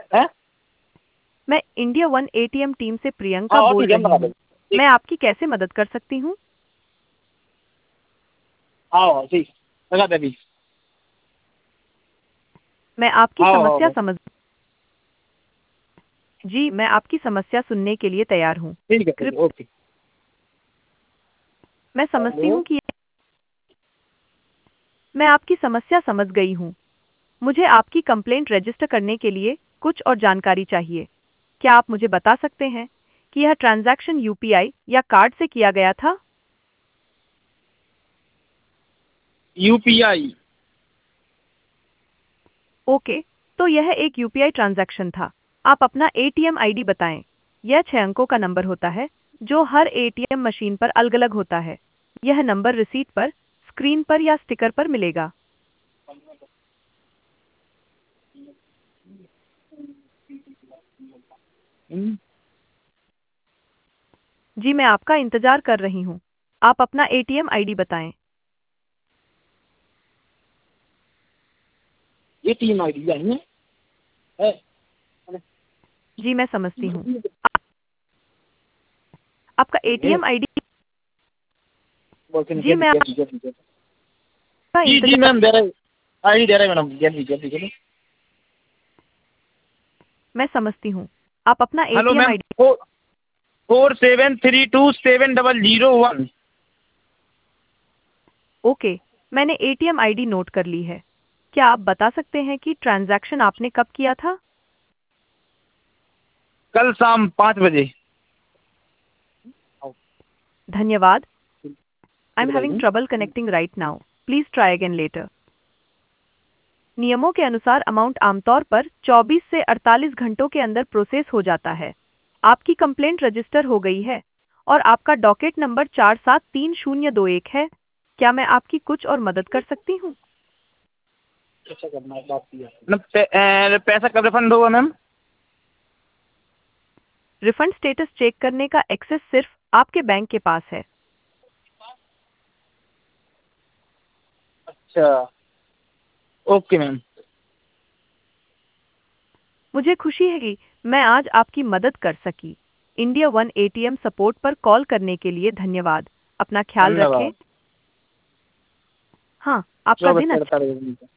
है। मैं India one ATM team से प्रियंका हाँ बोल ठीक है, हम रही लगा हूँ। देंगे। मैं आपकी कैसे मदद कर सकती हूँ? हाँ ठीक, लगा दे अभी। मैं आपकी हाँ हाँ समस्या हाँ, समझ जी, मैं आपकी समस्या सुनने के लिए तैयार हूँ। ठीक है ठीक है, कृप ओके। मैं समझती हेलो। हूँ कि मैं आपकी समस्या समझ गई हूँ। मुझे आपकी कंप्लेंट रजिस्टर करने के लिए कुछ और जानकारी चाहिए। क्या आप मुझे बता सकते हैं कि यह ट्रांजैक्शन यूपीआई या कार्ड से किया गया था? यूपीआई। ओके, तो यह एक यूपीआई ट्रांजैक्शन था। आप अपना एटीएम आईडी बताएं। यह 6 अंकों का नंबर होता है जो हर एटीएम मशीन पर अलग-अलग होता है। यह नंबर रिसीट पर, स्क्रीन पर या स्टिकर पर मिलेगा। जी, मैं आपका इंतजार कर रही हूँ। आप अपना एटीएम आईडी बताएं। ये टीम आई डी है। जी, मैं समझती हूँ। आपका एटीएम आईडी बोलते नहीं, जी, मैं ठीक है। आपका जी जी इंतजार मैम, दे रहे, आई डी दे रहे मैडम, जल्दी। मैं समझती हूँ। आप अपना hello ATM ma'am, ID 47327001। Okay, मैंने एटीएम आईडी नोट कर ली है। क्या आप बता सकते हैं कि ट्रांजैक्शन आपने कब किया था? कल शाम 5 बजे। धन्यवाद। I am having trouble connecting right now. Please try again later. नियमों के अनुसार अमाउंट आमतौर पर 24 से 48 घंटों के अंदर प्रोसेस हो जाता है। आपकी कंप्लेंट रजिस्टर हो गई है और आपका डॉकेट नंबर 473021 है। क्या मैं आपकी कुछ और मदद कर सकती हूँ? अच्छा करना है, बात किया मैम। पैसा कब रिफंड होगा मैम? रिफंड स्टेटस चेक करने का एक्सेस सिर्फ आपके बैंक के पास है। अच्छा, ओके मैम। मुझे खुशी है कि मैं आज आपकी मदद कर सकी। इंडिया वन एटीएम सपोर्ट पर कॉल करने के लिए धन्यवाद। अपना ख्याल रखें। धन्यवाद। हाँ, आपका 24 दिन से अच्छा 48 घंटे।